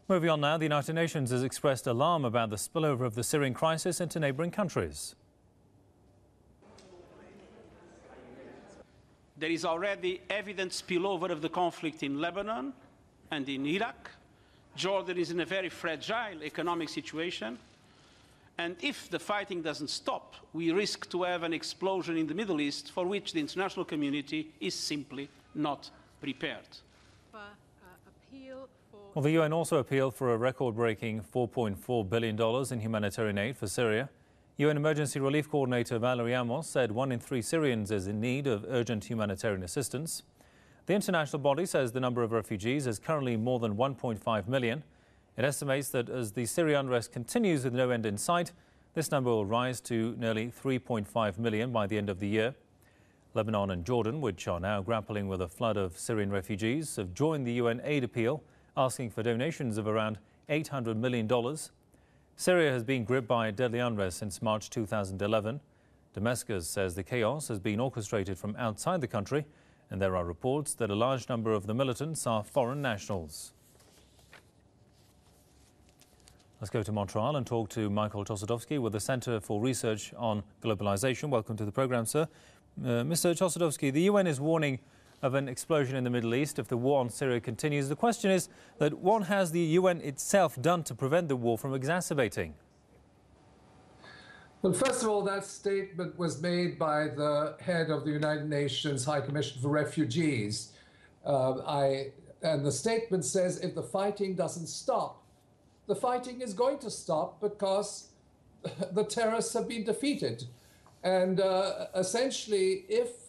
Moving on now, the United Nations has expressed alarm about the spillover of the Syrian crisis into neighbouring countries. There is already evident spillover of the conflict in Lebanon and in Iraq. Jordan is in a very fragile economic situation. And if the fighting doesn't stop, we risk to have an explosion in the Middle East for which the international community is simply not prepared. Well, the UN also appealed for a record-breaking $4.4 billion in humanitarian aid for Syria. UN Emergency Relief Coordinator Valerie Amos said 1 in 3 Syrians is in need of urgent humanitarian assistance. The international body says the number of refugees is currently more than 1.5 million. It estimates that as the Syrian unrest continues with no end in sight, this number will rise to nearly 3.5 million by the end of the year. Lebanon and Jordan, which are now grappling with a flood of Syrian refugees, have joined the UN aid appeal, asking for donations of around $800 million. Syria has been gripped by deadly unrest since March 2011. Damascus says the chaos has been orchestrated from outside the country, and there are reports that a large number of the militants are foreign nationals. Let's go to Montreal and talk to Michael Chossudovsky with the Centre for Research on Globalization. Welcome to the programme, sir. Mr. Chossudovsky, the UN is warning of an explosion in the Middle East if the war on Syria continues. The question is that what has the UN itself done to prevent the war from exacerbating? Well, first of all, that statement was made by the head of the United Nations High Commission for Refugees. And the statement says if the fighting doesn't stop, the fighting is going to stop because the terrorists have been defeated. And essentially,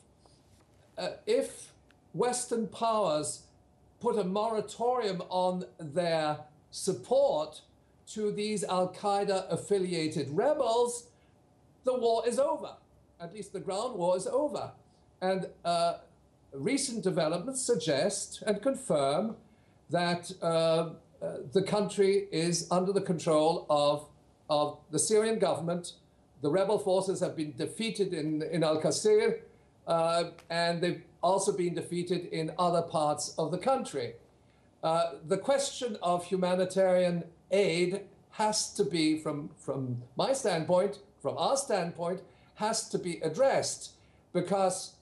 if Western powers put a moratorium on their support to these al-Qaeda-affiliated rebels, the war is over. At least the ground war is over. And recent developments suggest and confirm that the country is under the control of the Syrian government. The rebel forces have been defeated in Al-Qasir, and they've also been defeated in other parts of the country. The question of humanitarian aid has to be, from my standpoint, from our standpoint, has to be addressed, because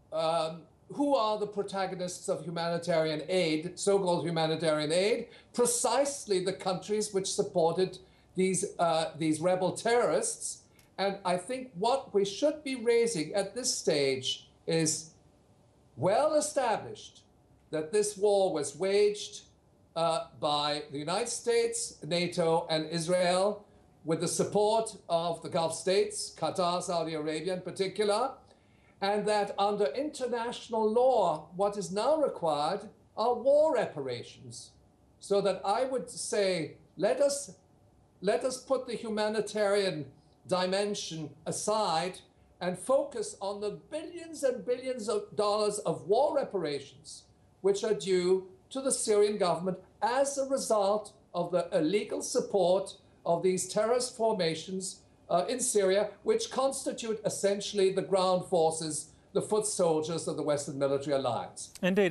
who are the protagonists of humanitarian aid, so-called humanitarian aid? Precisely the countries which supported these rebel terrorists. And I think what we should be raising at this stage is well established that this war was waged by the United States, NATO, and Israel with the support of the Gulf states, Qatar, Saudi Arabia in particular, and that under international law, what is now required are war reparations. So that I would say, let us put the humanitarian dimension aside and focus on the billions and billions of dollars of war reparations, which are due to the Syrian government as a result of the illegal support of these terrorist formations in Syria, which constitute essentially the ground forces, the foot soldiers of the Western Military Alliance. Indeed.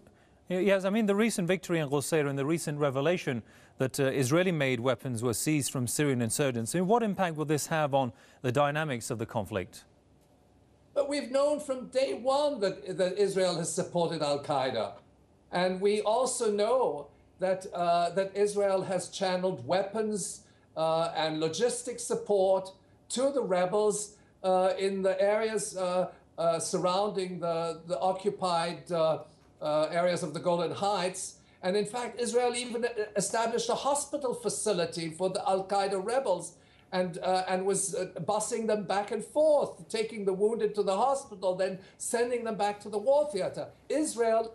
The recent victory in Qusayr and the recent revelation that Israeli-made weapons were seized from Syrian insurgents, what impact will this have on the dynamics of the conflict? But we've known from day one that Israel has supported al-Qaeda. And we also know that, that Israel has channeled weapons and logistic support to the rebels in the areas surrounding the occupied areas of the Golan Heights. And in fact, Israel even established a hospital facility for the al-Qaeda rebels and was busing them back and forth, taking the wounded to the hospital, then sending them back to the war theater. Israel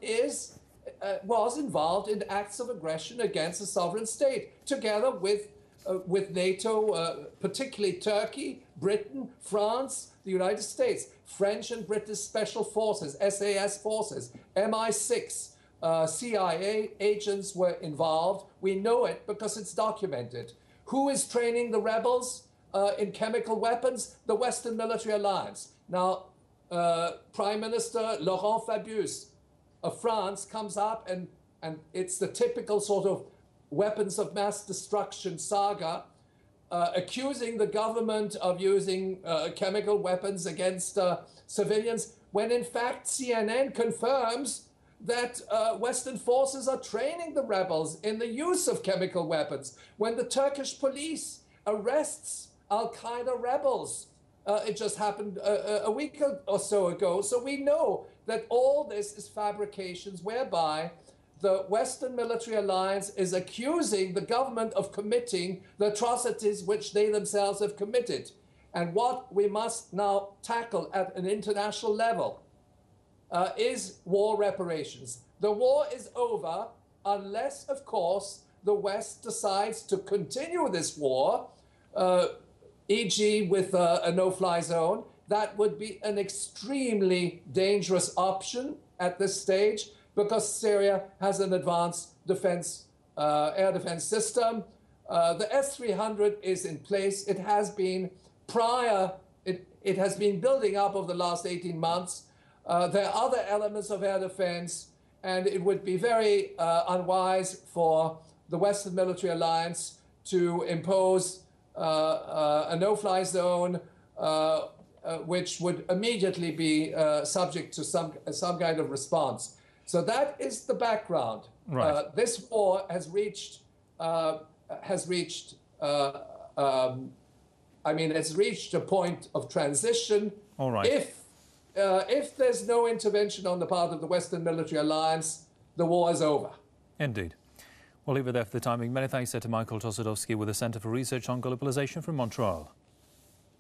was involved in acts of aggression against a sovereign state, together with NATO, particularly Turkey, Britain, France, the United States, French and British special forces, SAS forces, MI6, CIA agents were involved. We know it because it's documented. Who is training the rebels in chemical weapons? The Western Military Alliance. Now, Prime Minister Laurent Fabius of France comes up and it's the typical sort of weapons of mass destruction saga, accusing the government of using chemical weapons against civilians, when in fact CNN confirms that Western forces are training the rebels in the use of chemical weapons. When the Turkish police arrests Al-Qaeda rebels, it just happened a week or so ago. So we know that all this is fabrications whereby the Western military alliance is accusing the government of committing the atrocities which they themselves have committed. And what we must now tackle at an international level is war reparations. The war is over unless, of course, the West decides to continue this war, e.g. with a no-fly zone. That would be an extremely dangerous option at this stage, because Syria has an advanced defense, air defense system. The S-300 is in place. It has been it has been building up over the last 18 months. There are other elements of air defense, and it would be very unwise for the Western military alliance to impose a no-fly zone, which would immediately be subject to some kind of response. So that is the background. Right. This war has reached a point of transition. All right. If there's no intervention on the part of the Western military alliance, the war is over. Indeed. We'll leave it there for the timing. Many thanks to Michael Tosadowski with the Centre for Research on Globalization from Montreal.